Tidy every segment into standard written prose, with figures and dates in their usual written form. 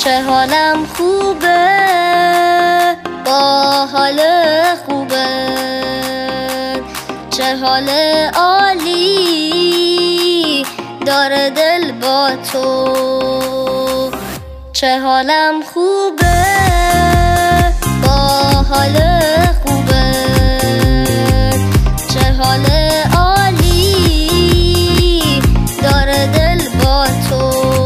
چه حالم خوبه با حال خوبه، چه حال عالی داره دل با تو. چه حالم خوبه با حال خوبه، چه حال عالی داره دل با تو.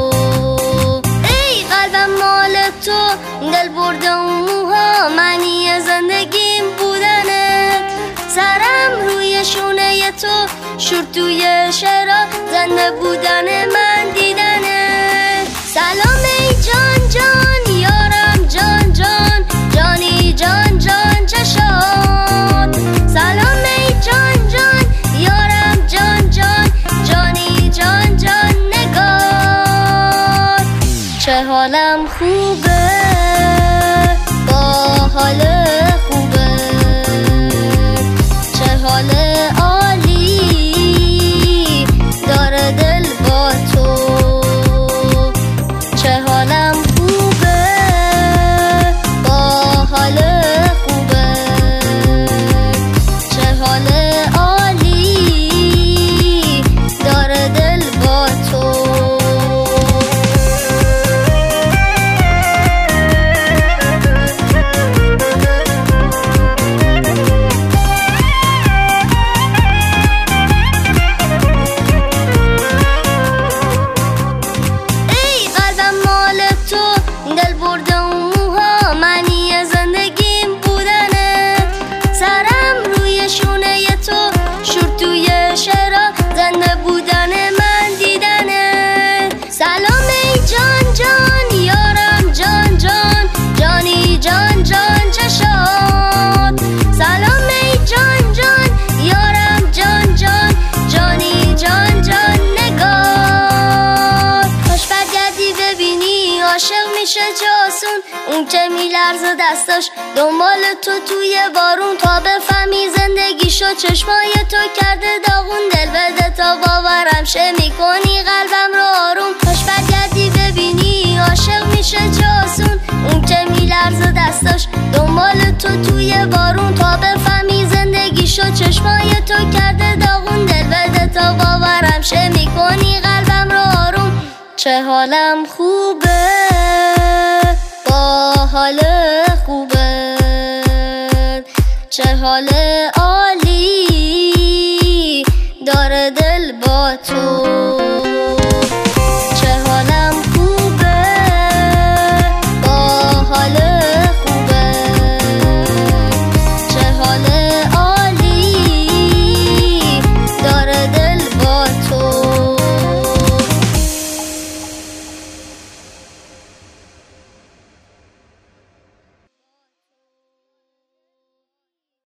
ای قلبم مال تو، دل برده اون موها معنی زندگیم بودنت. سرم روی شونه تو، شور توی شعرها زنده بودن من دیدنت. سلام ای جان جان یارم، جان جان جانی جان جان چشات. سلام ای جان جان یارم، جان جان جانی جان جان نگات. چه حالم خوبه با حال خوبه، چه حال عالی داره دل با تو. چه حالم خوبه با حال خوبه، چه حال عالی داره دل با تو. دل برده اون موها معنی زندگیم بودنت. سرم روی شونه تو، شور توی شعرها زنده بودن من دیدنت. سلام ای جان جان یارم، جان جان جانی جان جان چشات. سلام ای جان جان یارم، جان جان جانی جان جان نگات. خوش برگردی ببینی عاشق میشه جاسون، اون که میلرزه دستاش دنبال تو توی بارون. تا بفهمی زندگیشو چشمای تو کرده داغون، دل بده تا باورم شه میکنی قلبم رو آروم. خوش برگردی ببینی عاشق میشه جاسون، اون که میلرزه دستاش دنبال تو توی بارون. تا بفهمی زندگیشو چشمای تو کرده داغون، دل بده تا باورم شه میکنی قلبم رو آروم. چه حالم خوبه با حال خوبه، چه حال عالی داره دل با تو.